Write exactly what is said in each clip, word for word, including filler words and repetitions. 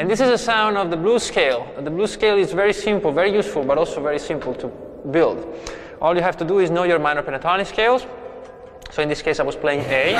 And this is a sound of the blues scale. The blues scale is very simple, very useful, but also very simple to build. All you have to do is know your minor pentatonic scales. So in this case I was playing A.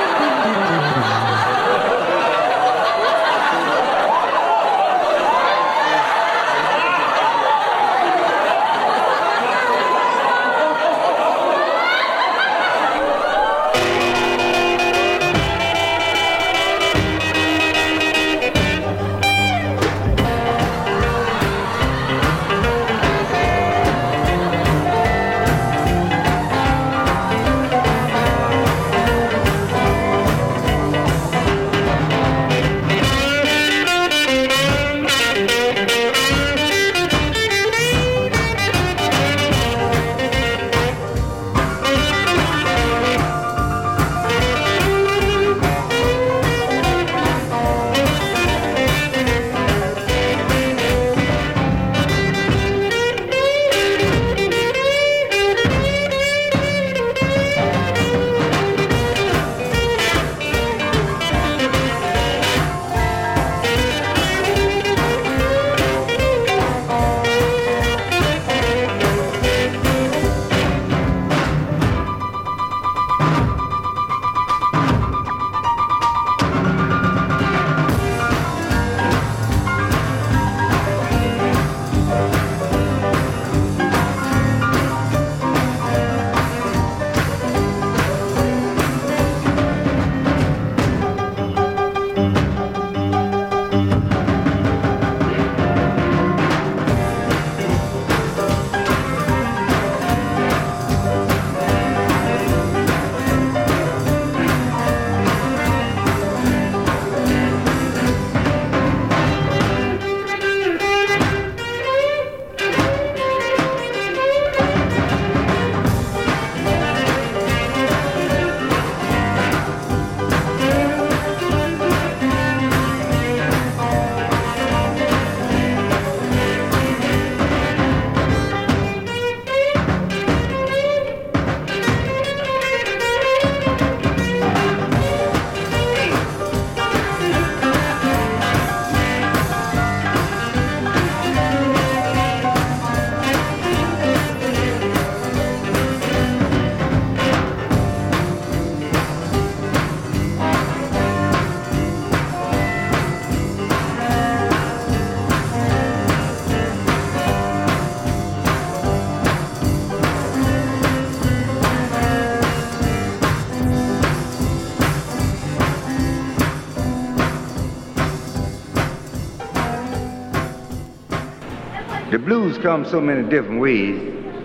The blues come so many different ways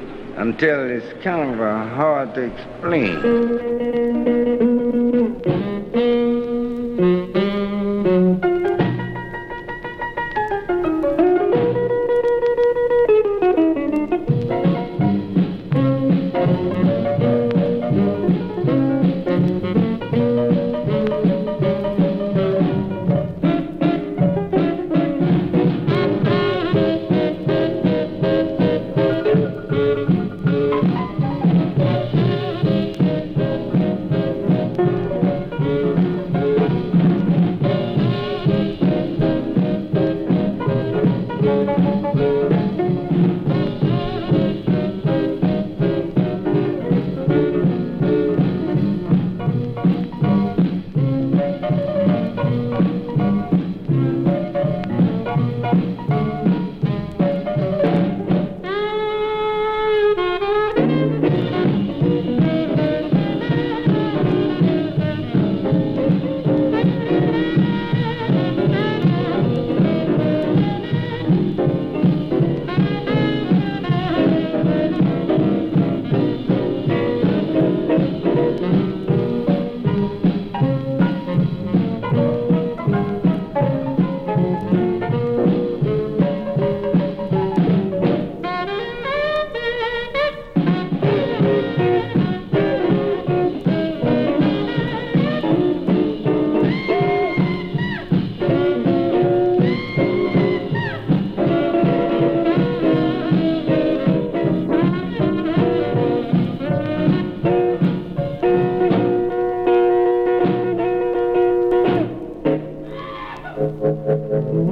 until it's kind of uh, hard to explain.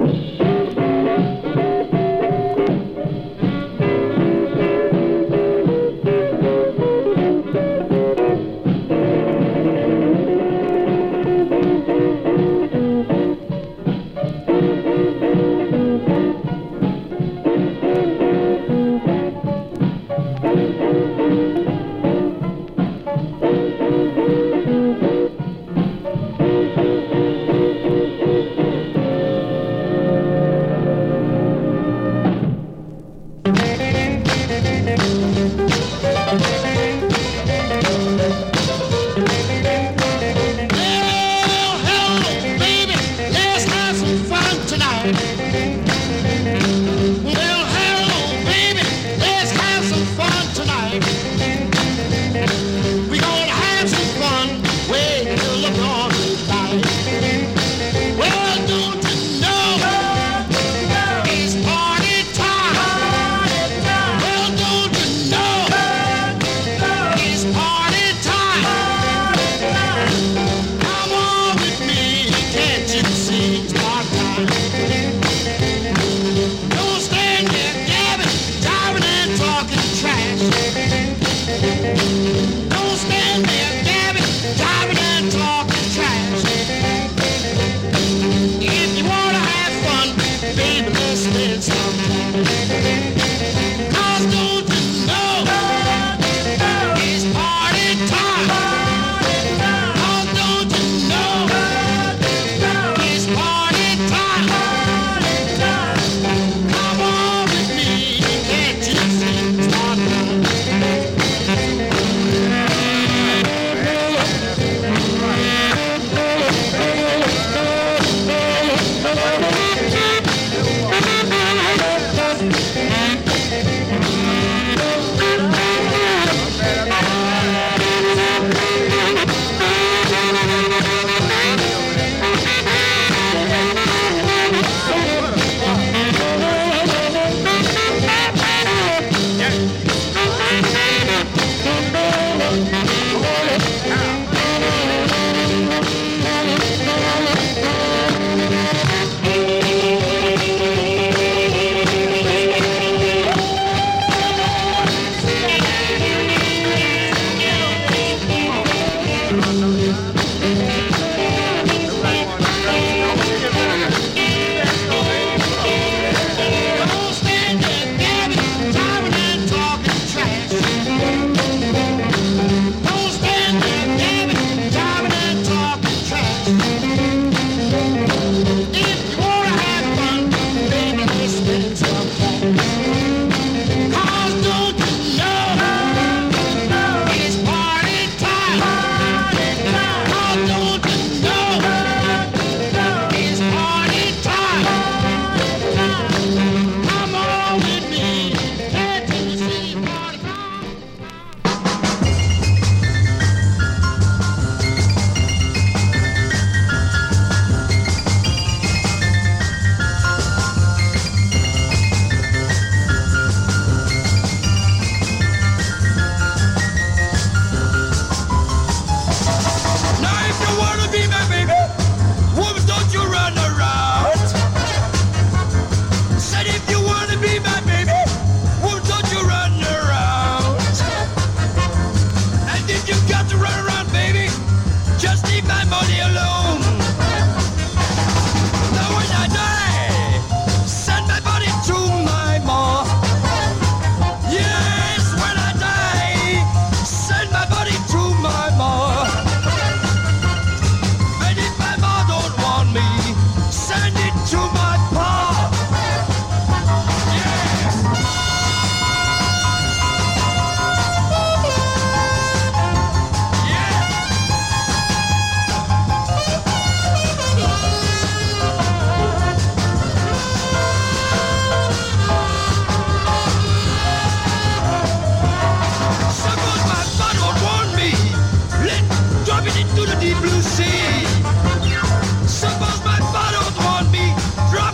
deep blue sea. Suppose my father would want me, drop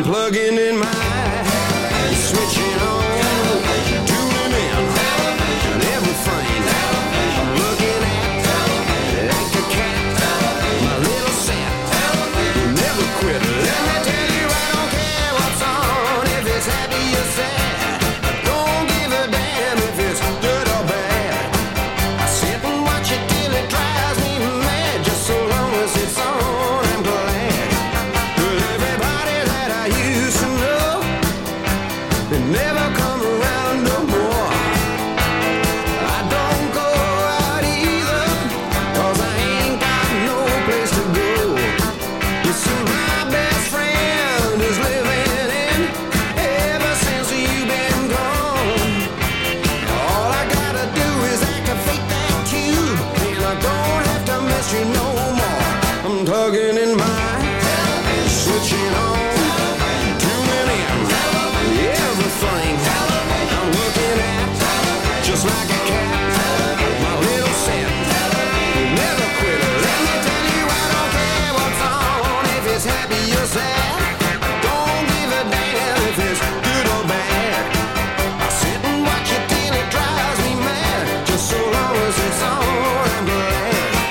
plugging in my, switching on, tuning in, and everything I'm looking at, like a cat, my little set, never quit. Let me tell you, I don't care what's on, if it's happy or sad, I don't give a damn if it's good or bad. I sit and watch it till it drives me mad, just so long as it's on, I'm glad. But everybody that I used to know, they never come around no more. I don't go out either, cause I ain't got no place to go. You see, my best friend is living in, ever since you've been gone. All I gotta do is activate that tube, and I don't have to miss you no more. I'm tugging in mine, switching on, tuning in, everything I'm looking at, just like a cat, my little set, never quit. Let me tell you, I don't care what's on, if it's happy or sad, I don't give a damn if it's good or bad. I sit and watch it till it drives me mad, just so long as it's on, I'm glad.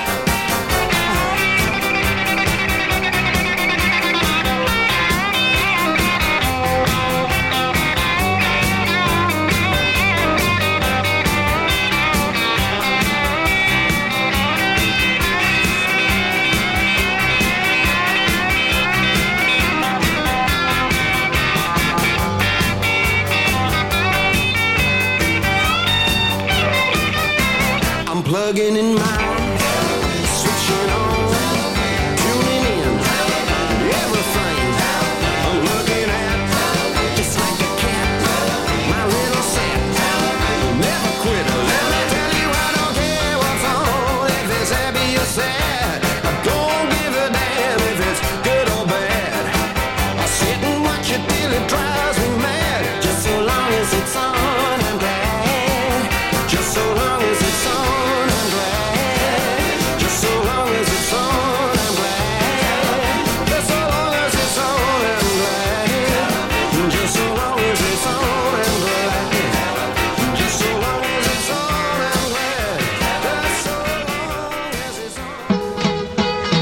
I'm plugging in mine, switching on, tuning in, everything I'm looking at, just like a cat, my little set, never quit. Let me tell you, I don't care what's on, if it's happy or sad, I don't give a damn if it's good or bad. I sit and watch it till it drives me mad, just so long as it's on, I'm glad. Just so long as it's on, I'm glad. Just so long as it's on, I'm glad. Just so long as it's on, I'm glad. Just so long as it's on, I'm glad. Just so long as it's on, I'm glad. Just so long as it's on.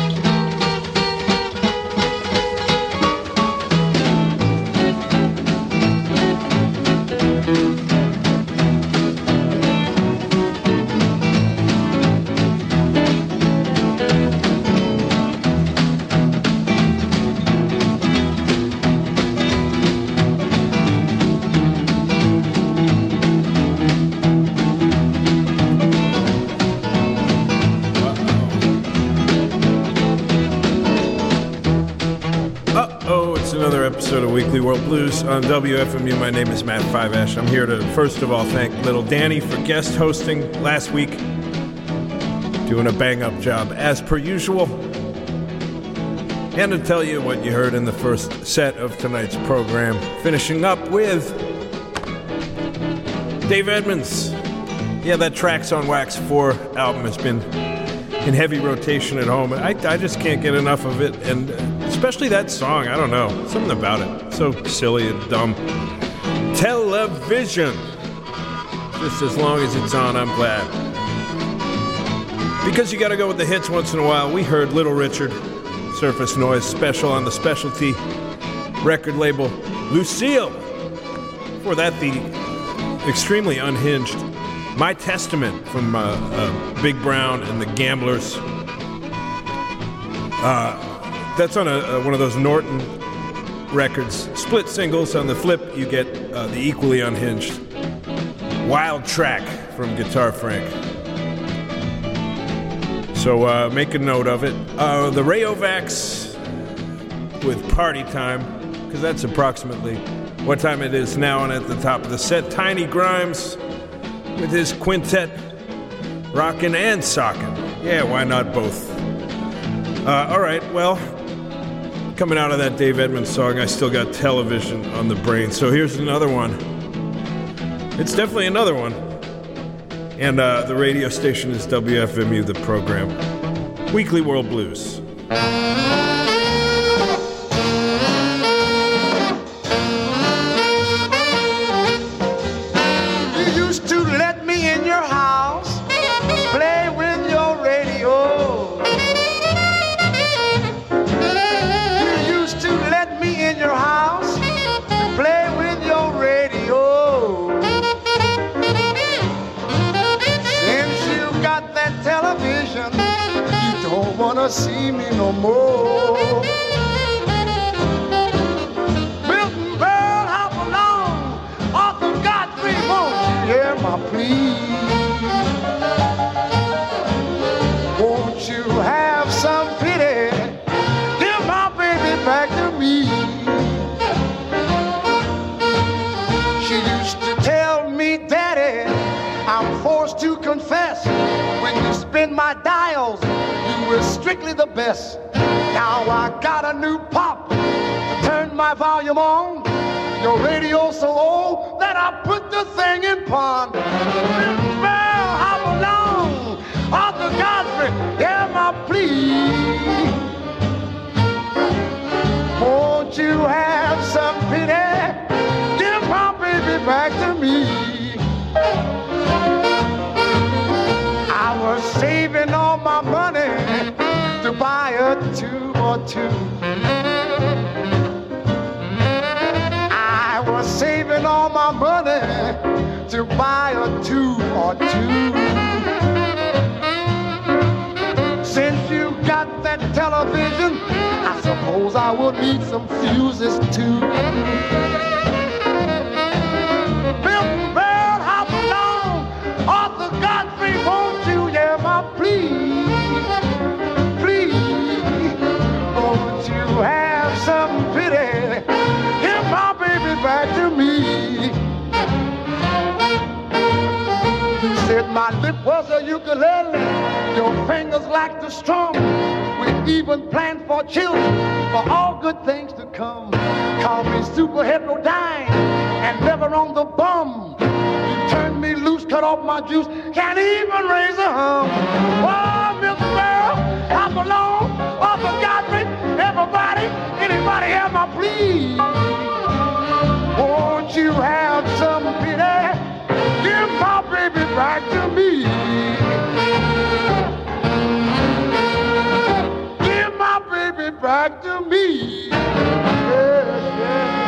Uh-oh, it's another episode of Weekly World Blues on W F M U. My name is Matt Fiveash. I'm here to, first of all, thank Little Danny for guest hosting last week. Doing a bang-up job, as per usual. And to tell you what you heard in the first set of tonight's program. Finishing up with Dave Edmunds. Yeah, that Tracks on Wax four album has been in heavy rotation at home. I, I just can't get enough of it, and especially that song. I don't know, something about it. So silly and dumb. Television. Just as long as it's on, I'm glad. Because you gotta go with the hits once in a while, we heard Little Richard, Surface Noise Special on the Specialty record label Lucille. Before that, the extremely unhinged My Testament from uh, uh, Big Brown and the Gamblers. Uh, that's on a, uh, one of those Norton records. Split singles. On the flip, you get uh, the equally unhinged Wild Track from Guitar Frank. So uh, make a note of it. Uh, the Rayovacs with Party Time, because that's approximately what time it is now. And at the top of the set, Tiny Grimes with his quintet, rockin' and sockin'. Yeah, why not both? Uh, all right, well, coming out of that Dave Edmunds song, I still got Television on the brain. So here's another one. It's definitely another one. And uh, the radio station is W F M U, the program. Weekly World Blues. see me no more. Milton Berle, hop along. Arthur Godfrey, won't you hear my plea? Won't you have some pity? Give my baby back to me. She used to tell me, Daddy, I'm forced to confess, when you spin my dials, you were strictly the best. Now I got a new pop to turn my volume on. Your radio's so old that I put the thing in pawn. Well, hop along, Arthur Godfrey, hear my plea. Won't you have some pity? Give my baby back to me. I was saving all my money to buy a two or two. I was saving all my money to buy a two or two. Since you got that television, I suppose I will need some fuses too. Milton Berle, hop along. Arthur Godfrey, won't you hear my plea? Please, won't you have some pity? Give my baby back to me. You said my lip was a ukulele, your fingers like the strum. We even planned for children, for all good things to come. Call me super heterodyne and never on the bum. You turned me loose, cut off my juice, can't even raise a hum. Oh, Milton Berle, hop along, Arthur Godfrey, everybody, anybody hear my plea? Won't you have some pity? Give my baby back to me. Give my baby back to me. Yes, yes.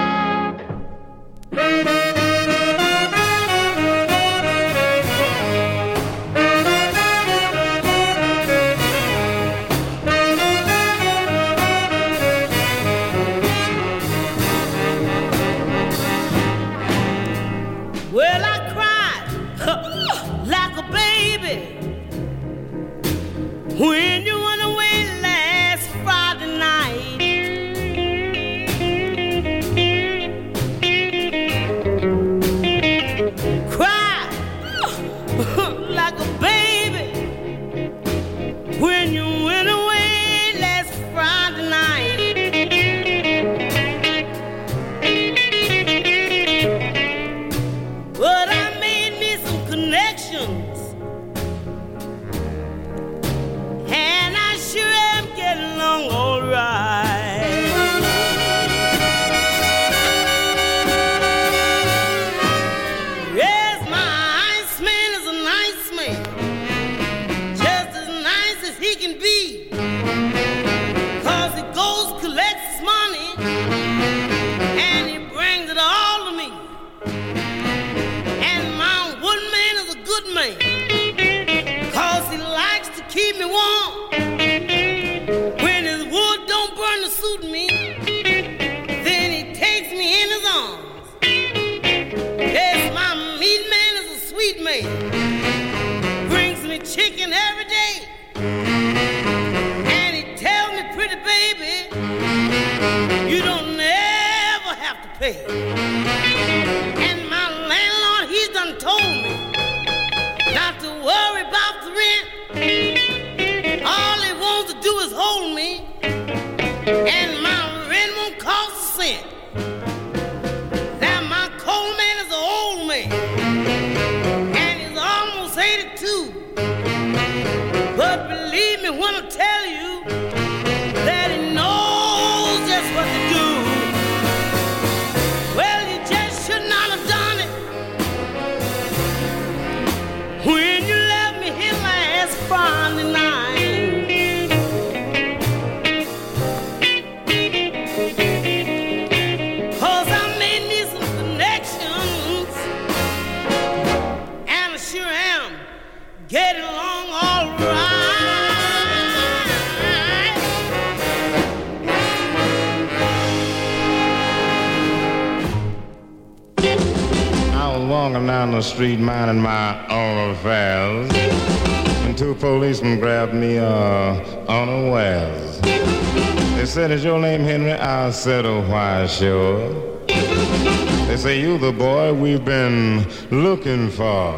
Well, I cried like a baby when you went away last Friday night. Cried like a baby when you went away last Friday night. But I made me some connections, and I sure am getting along all right. Yes, my Iceman is a nice man, just as nice as he can be, 'cause he goes, collects his money, and he brings it all to me. And my woodman is a good man, 'cause he likes to keep me warm. When his wood don't burn to suit me, then he takes me in his arms. Yes, my meat man is a sweet man, brings me chicken every day. And he tells me, pretty baby, you don't never have to pay. And my landlord, he's done told me not to worry about the rent. All he wants to do is hold me, and my rent won't cost a cent. Now my coal man is an old man, and he's almost eighty-two. But believe me when I tell you that he knows just what to do. Well, you just should not have done it when you left me here last Friday night. 'Cause I made me some connections, and I sure am getting along all right. walking down the street minding my own affairs, and two policemen grabbed me uh, unawares. They said, "Is your name Henry?" I said, "Oh, why, sure." They say, "You the boy we've been looking for."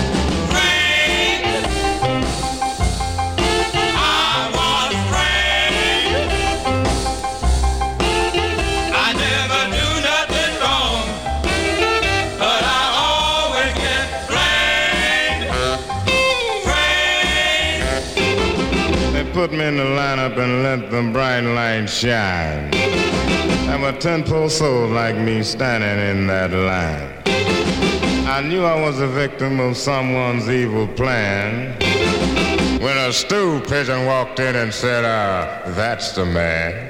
Put me in the lineup and let the bright light shine. There were ten poor souls like me standing in that line. I knew I was a victim of someone's evil plan when a stool pigeon walked in and said, uh, "That's the man."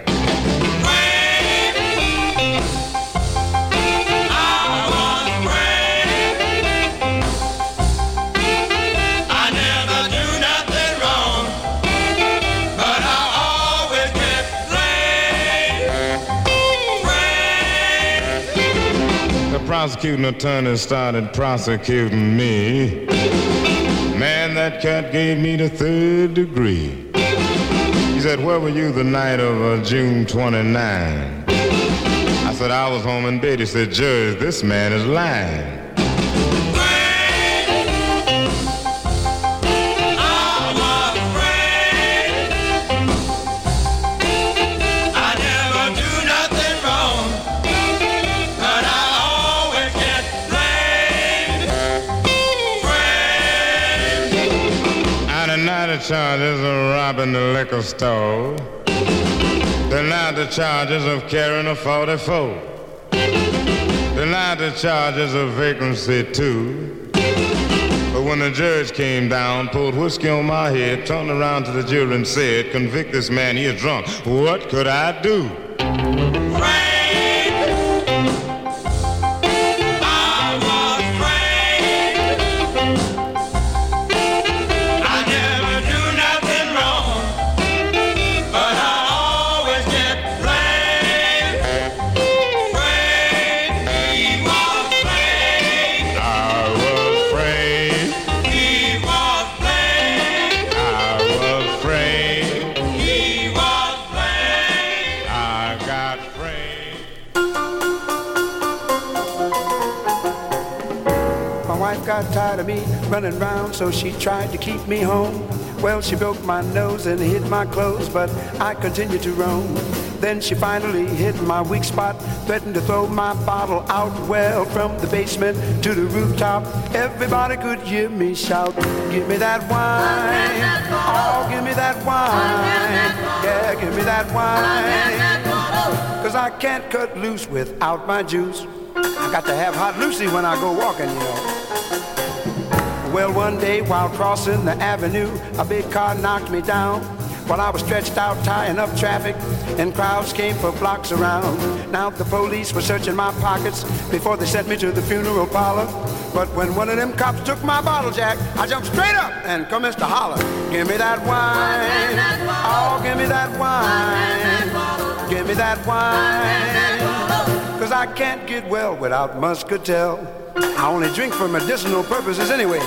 Prosecuting attorney started prosecuting me. Man, that cat gave me the third degree. He said, "Where were you the night of uh, June twenty-ninth?" I said, "I was home in bed." He said, "Judge, this man is lying." Charges of robbing the liquor store. Denied the charges of carrying a forty-four. Denied the charges of vagrancy too. But when the judge came down, poured whiskey on my head, turned around to the jury and said, "Convict this man, he is drunk. What could I do?" Got tired of me running round, so she tried to keep me home. Well, she broke my nose and hid my clothes, but I continued to roam. Then she finally hit my weak spot, threatened to throw my bottle out. Well, from the basement to the rooftop, everybody could hear me shout, "Give me that wine, oh, give me that wine, yeah, give me that wine, 'cause I can't cut loose without my juice. I got to have hot Lucy when I go walking, you know." Well, one day while crossing the avenue, a big car knocked me down while I was stretched out tying up traffic, and crowds came for blocks around. Now the police were searching my pockets before they sent me to the funeral parlor. But when one of them cops took my bottle jack, I jumped straight up and commenced to holler, "Give me that wine, oh, give me that wine, give me that wine, 'cause I can't get well without muscatel. I only drink for medicinal purposes anyway."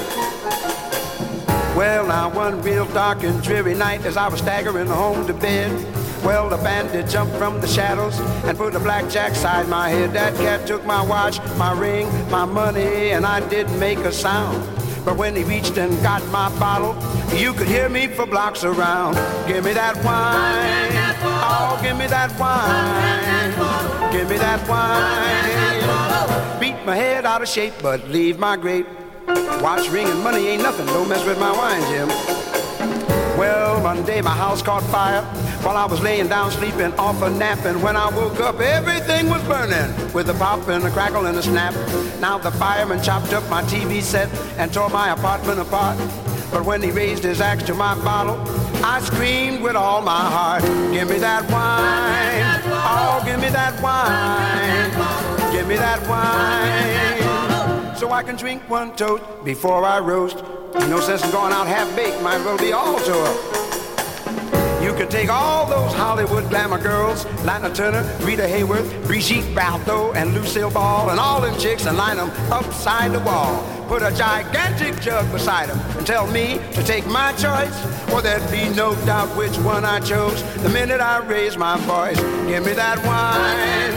Well, now one real dark and dreary night as I was staggering home to bed, well, the bandit jumped from the shadows and put a blackjack side my head. That cat took my watch, my ring, my money, and I didn't make a sound. But when he reached and got my bottle, you could hear me for blocks around. "Give me that wine, oh, give me that wine, give me that wine." Beat my head out of shape, but leave my grape. Watch, ring, and money ain't nothing. Don't mess with my wine, Jim. Well, one day my house caught fire while I was laying down sleeping off a nap. And when I woke up, everything was burning with a pop and a crackle and a snap. Now the fireman chopped up my T V set and tore my apartment apart. But when he raised his axe to my bottle, I screamed with all my heart, "Give me that wine, oh, give me that wine, give me that wine, so I can drink one toast before I roast. No sense in going out half-baked, might as well be all tore up." You You can take all those Hollywood glamour girls, Lana Turner, Rita Hayworth, Brigitte Bardot, and Lucille Ball, and all them chicks and line them upside the wall. Put a gigantic jug beside them and tell me to take my choice. Or there'd be no doubt which one I chose the minute I raise my voice. Give me that wine.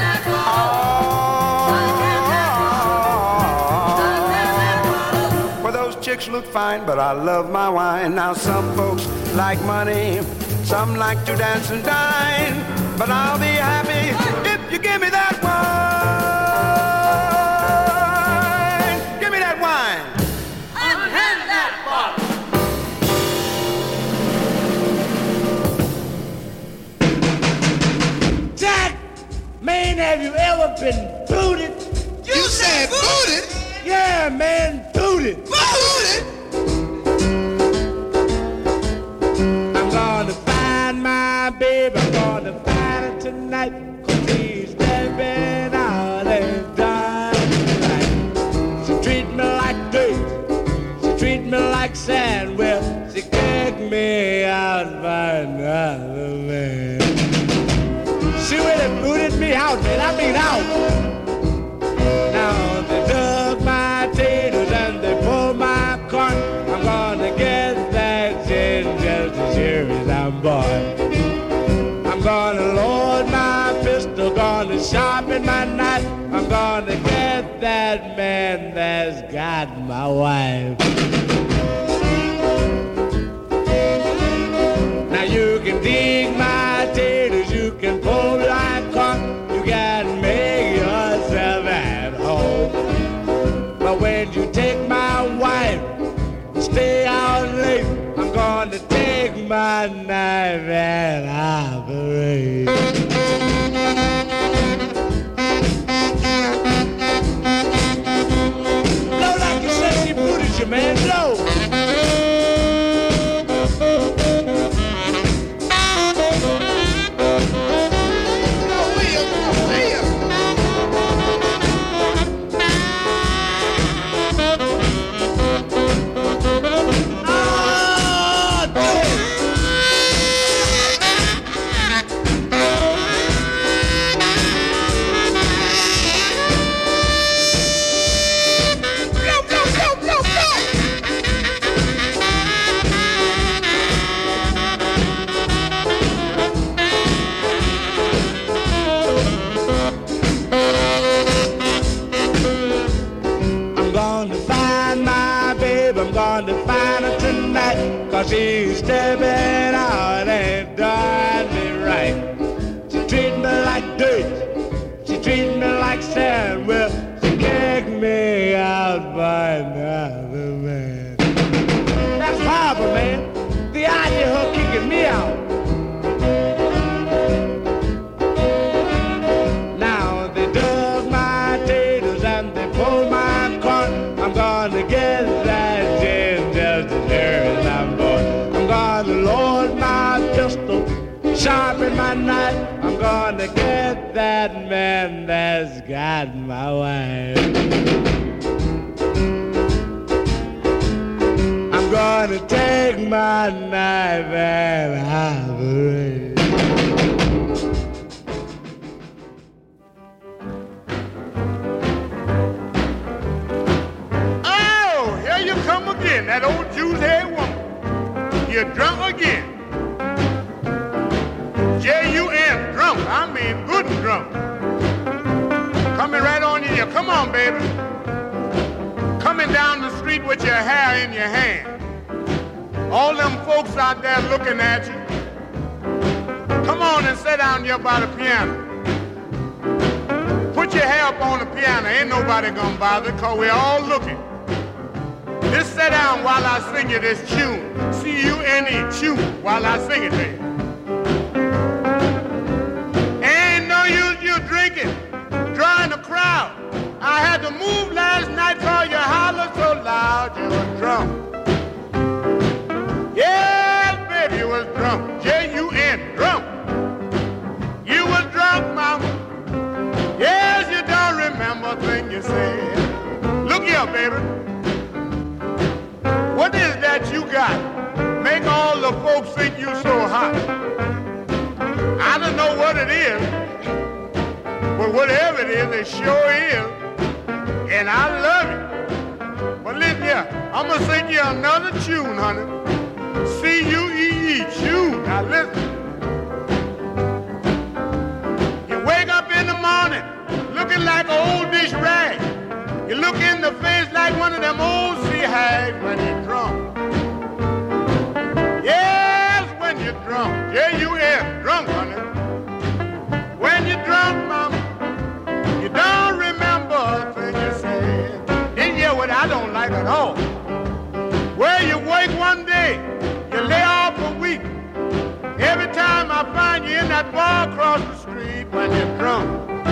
Oh, well, those chicks look fine, but I love my wine. Now some folks like money, some like to dance and dine, but I'll be happy if you give me that wine. Give me that wine. Unhand that bottle. Jack, man, have you ever been booted? You said booted? Yeah, man, booted. Booted? I'm gonna find my baby, I'm gonna find her tonight, 'cause she's stepping out and dying tonight. She treat me like dirt, she treat me like sand, well, she kicked me out by another man. She really booted me out, man, I mean out. Now they dug my taters and they pulled my corn. I'm gonna get that gin just as sure as I'm born. I'm gonna load my pistol, gonna sharpen my knife. I'm gonna get that man that's got my wife. Now you can dig my taters, you can pull my corn, you gotta make yourself at home. But when you take my wife, stay out late, I'm gonna take my knife and operate. Blow like you said she booted you, man, blow. She's stepping out and doing me right. She treat me like dirt, she treat me like sand. Well, she kicked me out by another man. That's horrible, man. The idea of her kicking me out. Now they dug my taters and they pulled my corn. I'm gonna get that gin just as sure as I'm born. I'm gonna load my pistol, sharpen my knife. I'm gonna get that man that's got my wife. I'm gonna take my knife and operate. Oh, here you come again, that old Jew's head woman. You're drunk again. J U N, drunk. I mean good and drunk. Coming right on in here. Come on, baby. Coming down the street with your hair in your hand. All them folks out there looking at you. Come on and sit down here by the piano. Put your hair up on the piano. Ain't nobody gonna bother, cause we're all looking. Just sit down while I sing you this tune. C U N E, tune, while I sing it to you. Ain't no use you drinking, drawing the crowd. I had to move last night cause you hollered so loud you was drunk. Yes, baby, you was drunk. J U N, drunk. You was drunk, mama. Yes, you don't remember a thing you said. Look here, baby. What is that you got? Make all the folks think you so hot. I don't know what it is, but whatever it is, it sure is. And I love it. But listen here, I'm gonna sing you another tune, honey. C U E E, tune. Now listen. You wake up in the morning looking like an old dish rag. You look in the face like one of them old sea hags when you're drunk. Yes, when you're drunk. J U S, drunk, honey. When you're drunk, mama, you don't remember a thing you said. Then hear what I don't like at all. Where you wake one day, you lay off a week. Every time I find you in that bar across the street when you're drunk.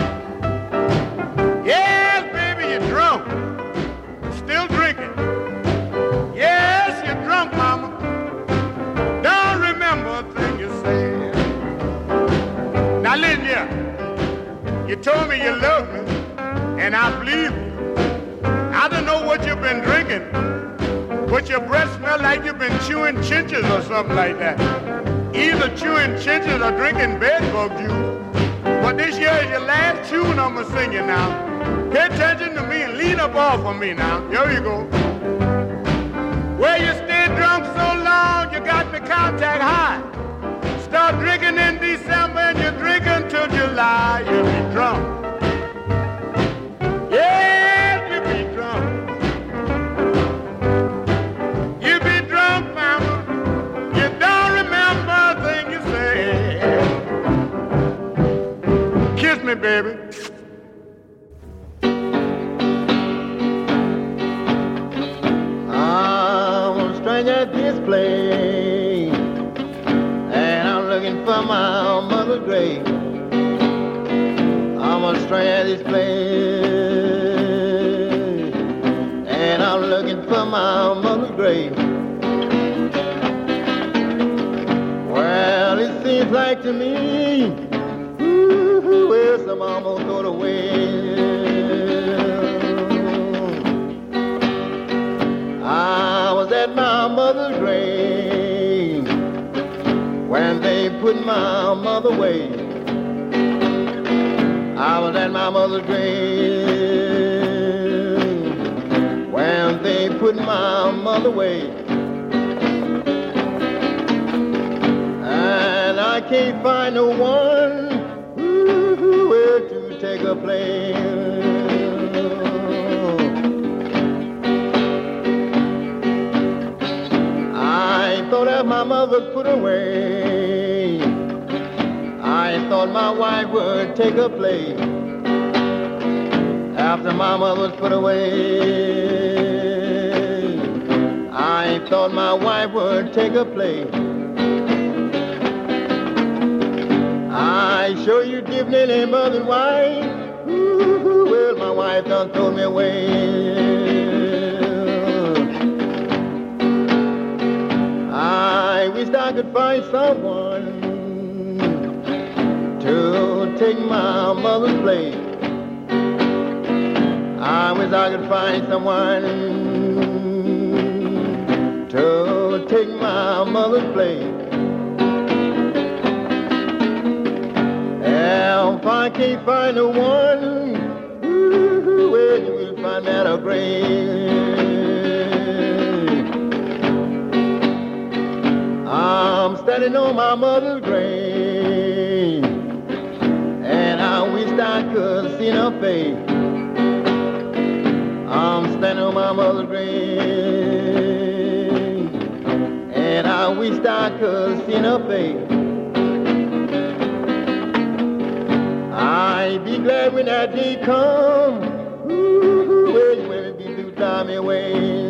Yes, baby, you're drunk. Still drinking. Yes, you're drunk, mama. Don't remember a thing you said. Now listen here. You told me you love me, and I believe you. I don't know what you've been drinking, but your breath smells like you've been chewing chinches or something like that. Either chewing chinches or drinking bedbug juice. But this year is your last tune I'm gonna sing you now. Pay attention to me and lean up off of me now. Here you go. Where you stay drunk so long, you got the contact high. Start drinking in December and you drink until July. You'll be drunk. Yes, you'll be drunk. You'll be drunk, mama. You don't remember a thing you said. Kiss me, baby. At this place, and I'm looking for my mother's grave. I'm a stranger at this place, and I'm looking for my mother's grave. Well, it seems like to me, ooh, well, some almost go away. I was at my mother's grave when they put my mother away. I was at my mother's grave when they put my mother away. And I can't find no one ooh, where to take her place. I thought that my mother put away. I thought my wife would take her place after my mother was put away. I thought my wife would take her place. I sure you give me any mother's wife. Ooh, well, my wife done throw me away. I wish I could find someone to take my mother's place. I wish I could find someone to take my mother's place. If I can't find the one, ooh, well, you will find that a grave. I'm standing on my mother's grave, and I wish I could see her face. I'm standing on my mother's grave, and I wish I could see her face. I'd be glad when that day come, ooh, well, you will be to drive me away.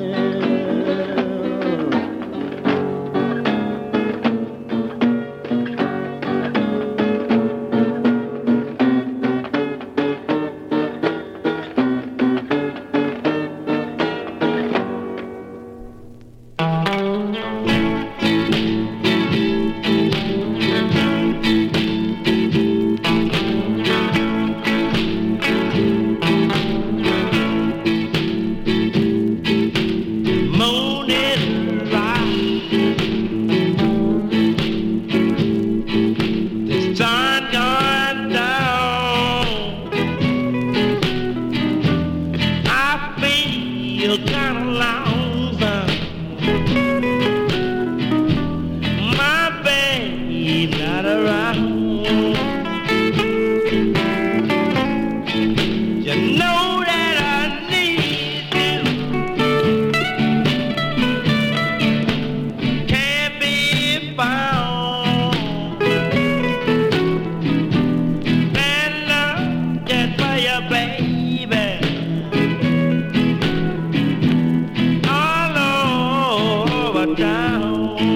You know that I need you. Can't be found. And love just for your baby. All over town.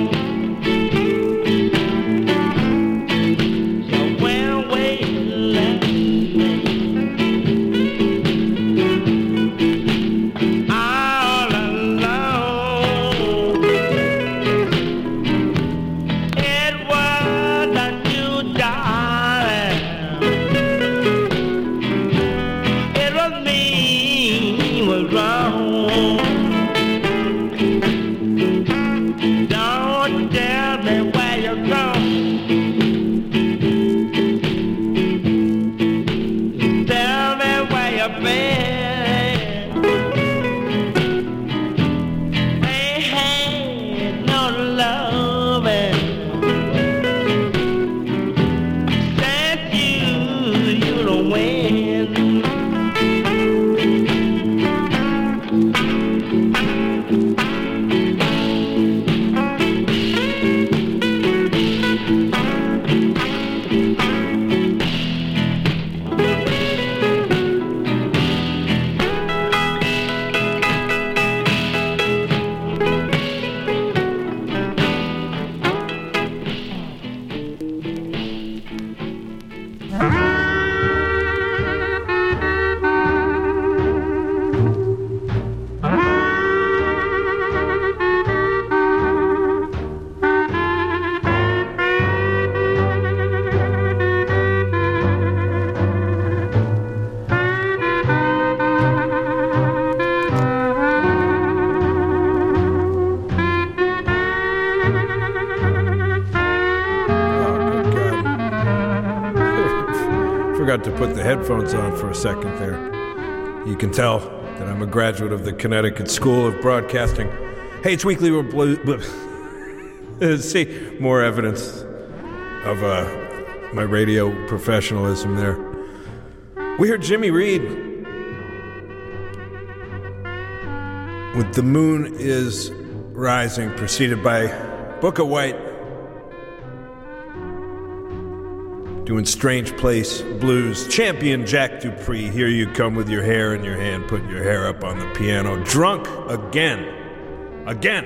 Forgot to put the headphones on for a second there. You can tell that I'm a graduate of the Connecticut School of Broadcasting. Hey, it's Weekly with Blue. See, more evidence of uh, my radio professionalism there. We heard Jimmy Reed with The Moon is Rising, preceded by Booker White doing Strange Place Blues. Champion Jack Dupree, here you come with your hair in your hand, putting your hair up on the piano. Drunk again. Again.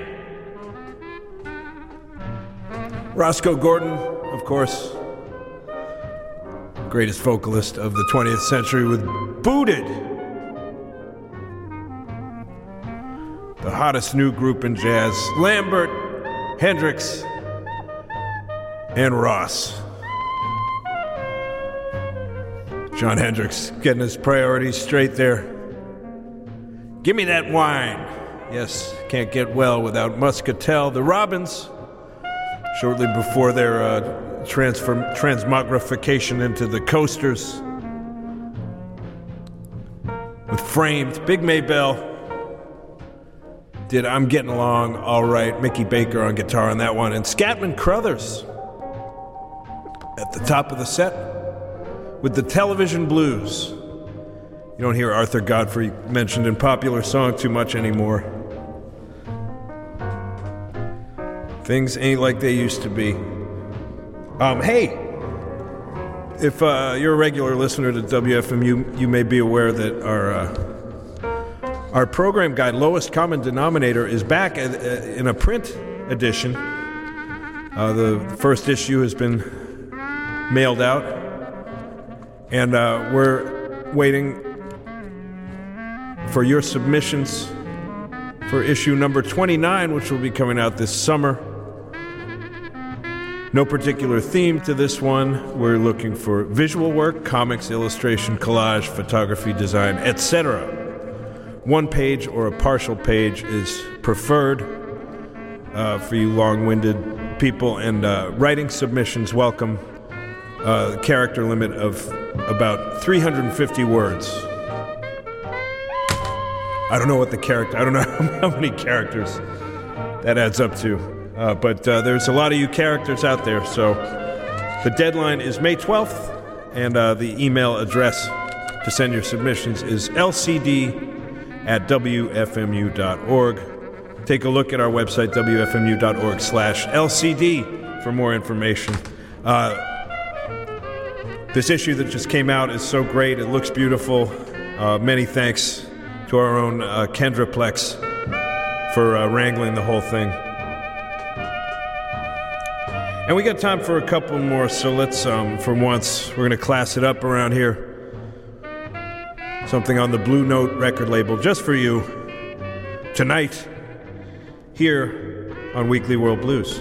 Roscoe Gordon, of course, greatest vocalist of the twentieth century with Booted. The hottest new group in jazz. Lambert, Hendrix, and Ross. John Hendricks getting his priorities straight there. Give me that wine. Yes, can't get well without Muscatel. The Robins, shortly before their uh, transform, transmogrification into the Coasters, with Framed. Big Maybell did I'm Getting Along All Right. Mickey Baker on guitar on that one. And Scatman Crothers at the top of the set with the Television Blues. You don't hear Arthur Godfrey mentioned in popular song too much anymore. Things ain't like they used to be. Um, hey, if uh, you're a regular listener to W F M U, you may be aware that our uh, our program guide, Lowest Common Denominator, is back in a print edition. Uh, the first issue has been mailed out. And uh, we're waiting for your submissions for issue number twenty-nine, which will be coming out this summer. No particular theme to this one. We're looking for visual work, comics, illustration, collage, photography, design, et cetera. One page or a partial page is preferred uh, for you long-winded people, and uh, writing submissions welcome. Uh, character limit of about three hundred fifty words. I don't know what the character, I don't know how many characters that adds up to. Uh, but uh, there's a lot of you characters out there, so the deadline is May twelfth, and uh, the email address to send your submissions is L C D at W F M U dot org. Take a look at our website, W F M U dot org slash L C D, for more information. Uh, this issue that just came out is so great. It looks beautiful. Uh, many thanks to our own uh, Kendra Plex for uh, wrangling the whole thing. And we got time for a couple more, so let's, um, for once, we're going to class it up around here. Something on the Blue Note record label, just for you, tonight, here on Weekly World Blues.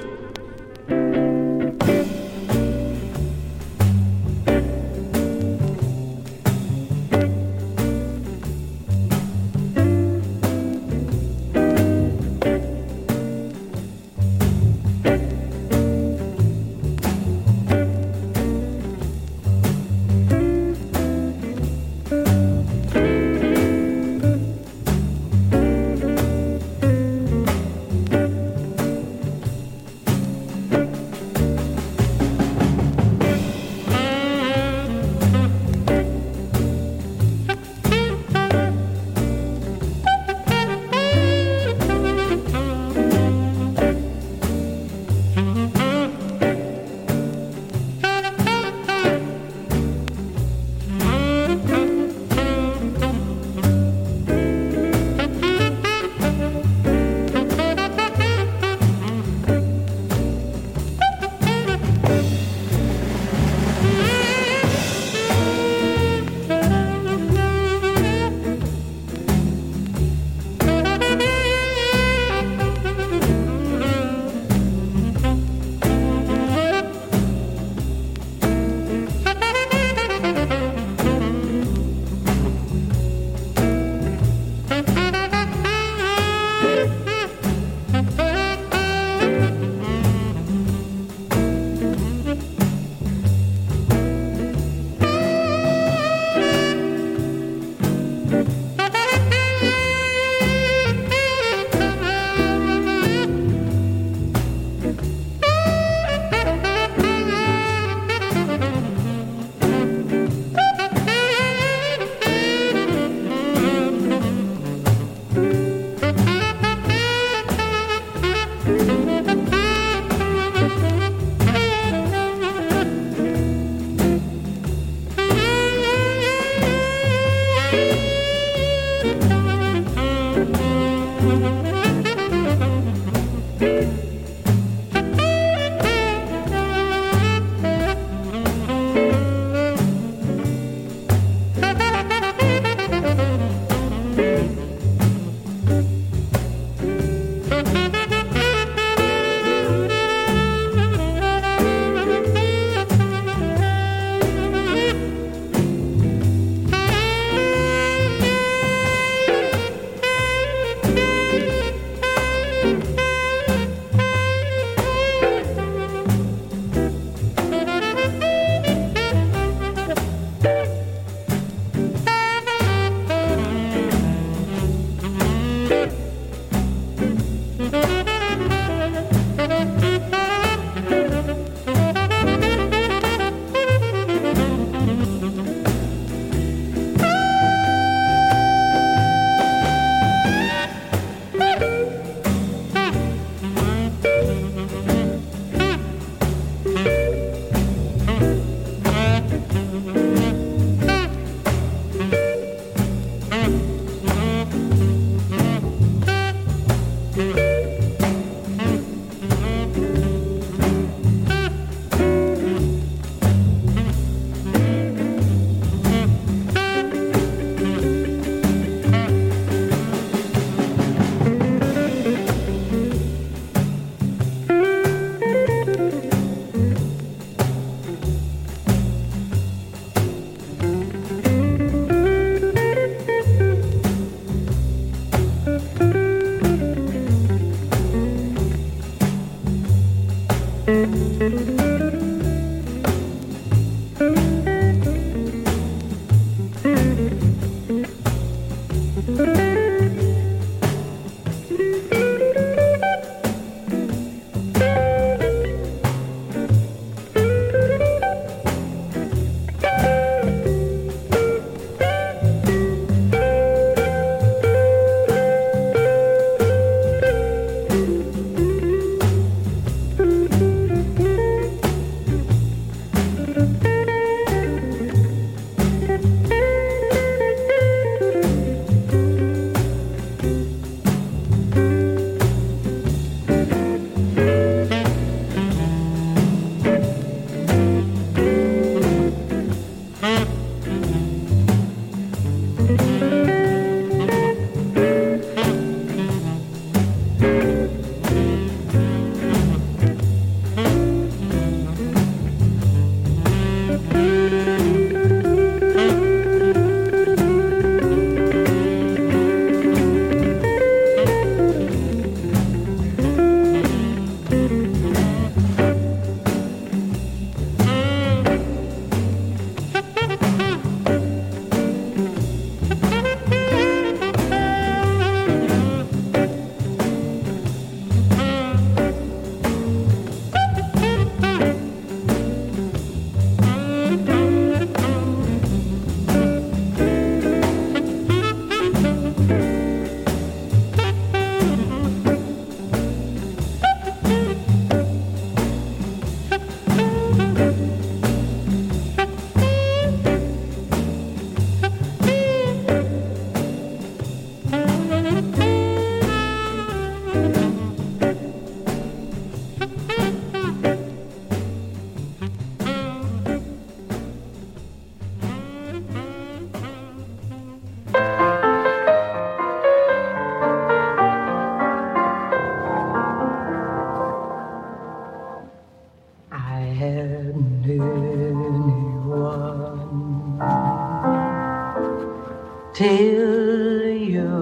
till you.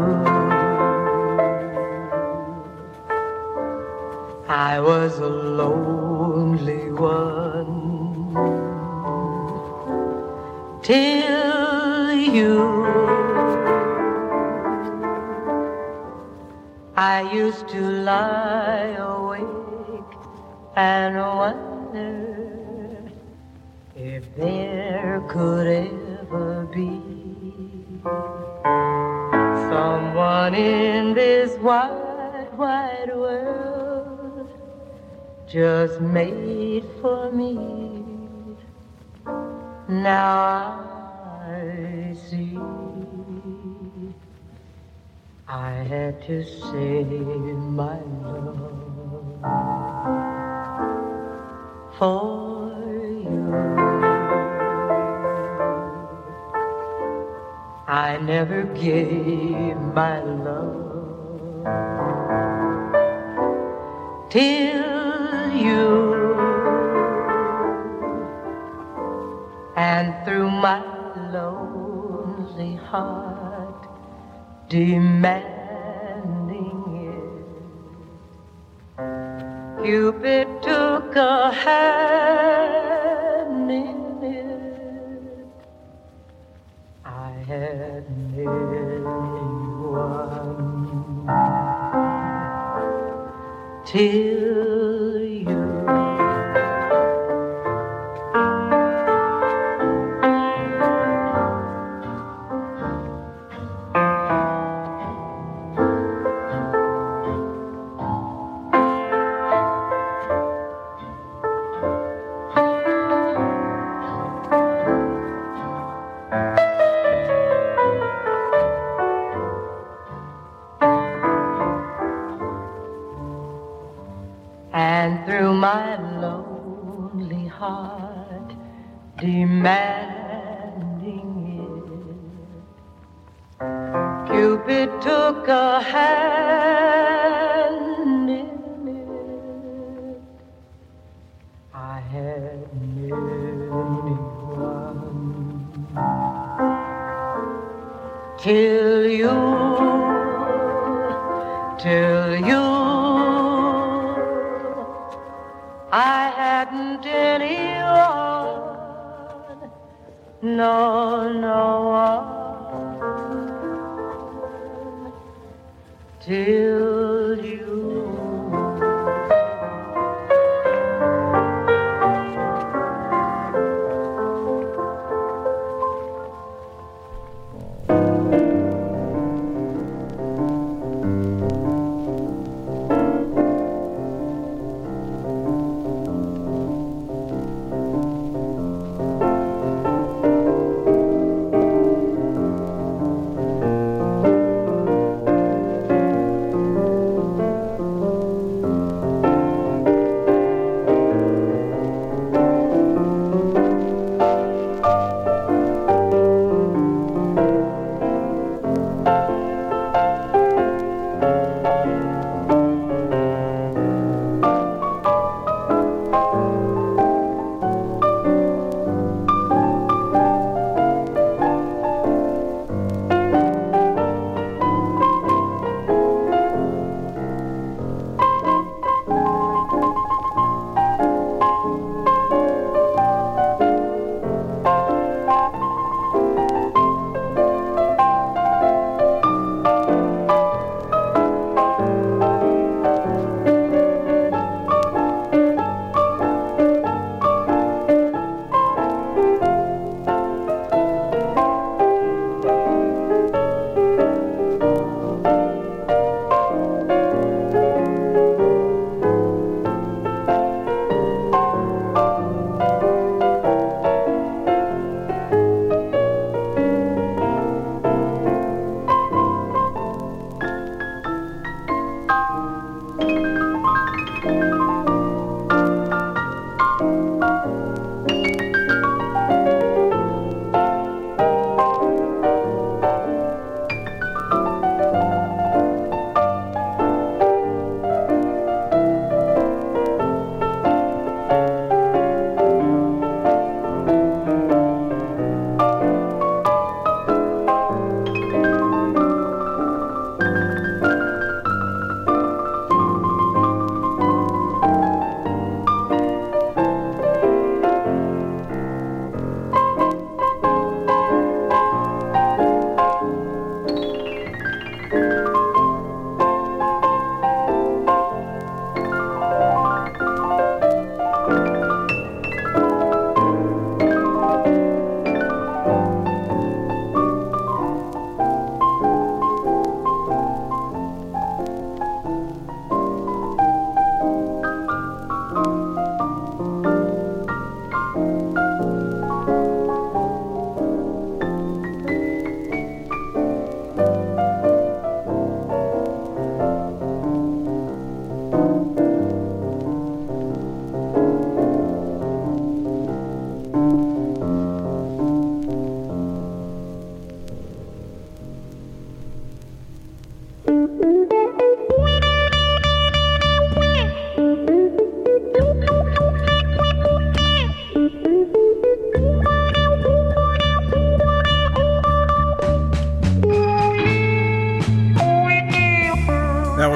I was a lonely one till you. I used to lie awake and wonder if there could ever be someone in this wide, wide world just made for me. Now I see I had to save my love for you. I never gave my love till you. And through my lonely heart demanding it, Cupid took a hand in it. I had anyone till you. And through my lonely heart demanding it, Cupid took a hand in it. I had anyone till you, till you. I hadn't anyone, no, no one, till you.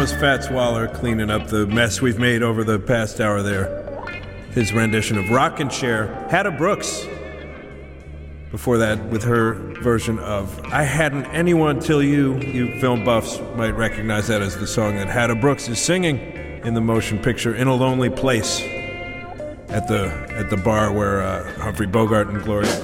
was Fats Waller cleaning up the mess we've made over the past hour there. His rendition of Rockin' Chair. Hadda Brooks. Before that, with her version of I Hadn't Anyone Till You. You film buffs might recognize that as the song that Hadda Brooks is singing in the motion picture In a Lonely Place at the at the bar where uh, Humphrey Bogart and Gloria.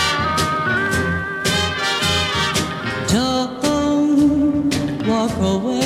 Don't walk away.